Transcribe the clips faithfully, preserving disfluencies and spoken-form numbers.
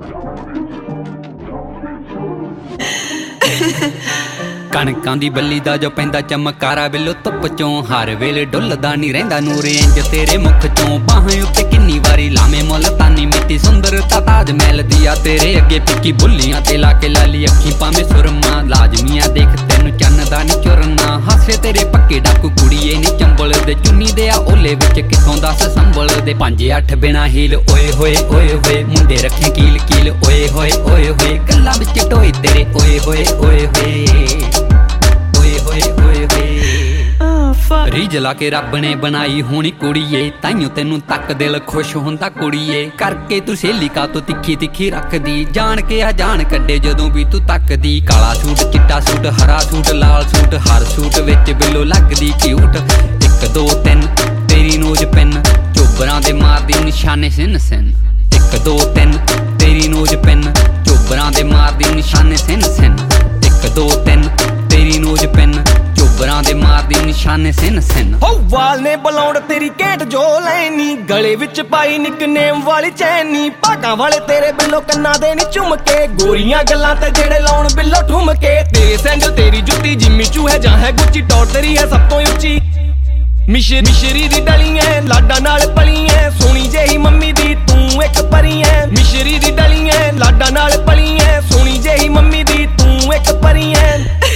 कणकां दी बल्ली दा जो पैंदा चमकारा बिलो धुप चों हर वेले डुलदा नी रहिंदा नूर इंज तेरे मुख चों बाहां उत्ते किन्नी वारी लामे मुल्तानी मिट्टी सुंदरता ताज महल दिया तेरे अगे पिक्की बुल्लियां ते लाके लाली अखी पावे सुरमा लाजमियां देख तैनू चन्न दा नी चुरना हासे तेरे पक्के डाकू कुड़िए नी चंबल दे चुन्नी दे आ ओले विच किथों दस संभल दे पंज अठ बिना हील ओए होए ओए होए मुंडे रखे कील कील ओए होए ओए होए गल्लां विच टोए तेरे ओए होए ओए होए रीज ला के रब ने बनाई होनी कुड़िए ताइयों तेनू तक दिल खुश हुंदा कुड़िए करके तू सहेली का तो तिखी तिखी रखदी जान के आ जान कड्डे जदों भी तू तकदी काला सूट चिट्टा सूट हरा सूट लाल सूट हर सूट विच बिलो लगदी क्यूट एक दो तीन तेरी नोज पिन चोबरां दे मारदी निशाने सिन सिन एक दो तीन तेरी नोज पिन चोबरां दे मारदी निशाने सिन सिन एक दो तीन तेरी नोज पिन चोबरां दे मारदी निशाने सिन सिन हो वाल ने बलौड़ तेरी घेट जो लैनी गले विच पाई निकनेम वाली चैनी भागां वाले तेरे बिल्लो कन्ना दे नी झुमके गोरियां गल्लां ते जेड़े लाउण बिल्लो ठुमके तेरे सैंडल तेरी जुत्ती जिम्मी चू है जां है गुच्ची टौर तेरी है सब तो उच्ची मिशरी मिशरी दी डली है लाडा नाल पली है सोनी जेही मम्मी दी तू एक परी है मिशरी दी डली है लाडा नाल पली है सोनी जेही मम्मी दी तू एक परी है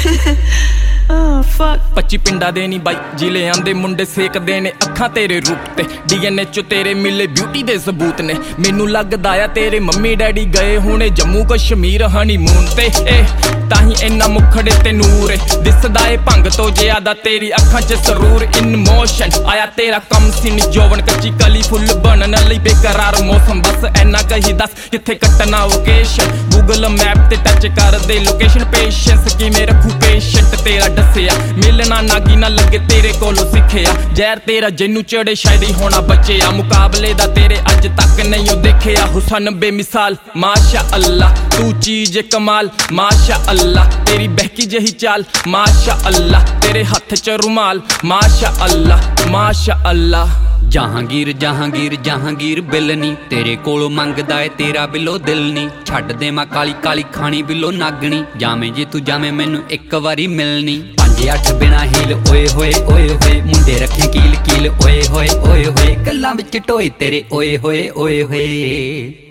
पच्ची पिंडा दे नी बाई जिले आंदे मुंडे सेकदे ने अखां तेरे रूप ते डीएनए चो तेरे मिले ब्यूटी दे सबूत ने मैनू लगदा आ तेरे मम्मी डैडी गए हुणे जम्मू कश्मीर हनीमून ते ए ताही इन्ना मुखड़े ते नूर है दिसदा ए भंग तो ज्यादा तेरी अखां च सरूर इन मोशन आया तेरा कम सिन जौवन कच्ची कली फुल बनन लई बेकरार मौसम बस इन्ना कही दस किथे कट्टना लोकेशन गूगल मैप ते टच कर दे लोकेशन पेशेंस किवें रखू पेशेंट तेरा दसिया मिलना नागी ना लगे तेरे कोलों सिखिया जहर तेरा जिन्नू चढ़े शायद ही होना बचिया मुकाबले दा तेरे अज तक नहीं देखिया हुसन बेमिसाल माशा अल्लाह तू चीज कमाल माशा अल्लाह तेरी बहकी जही चाल माशा अल्लाह तेरे हथ च रुमाल माशा अल्लाह माशा अल्लाह जहांगीर जहांगीर जहांगीर बिलनी तेरे कोलों मंगदा है तेरा बिलो दिल नी छड्ड दे मां काली काली खानी बिलो नागनी जामे जे तू जामे मैनू एक वारी मिलनी पंज अठ बिना हील ओए होए ओए होए मुंडे रखे कील कील ओए होए ओए होए गल्लां विच टोए तेरे ओए होए ओए होए।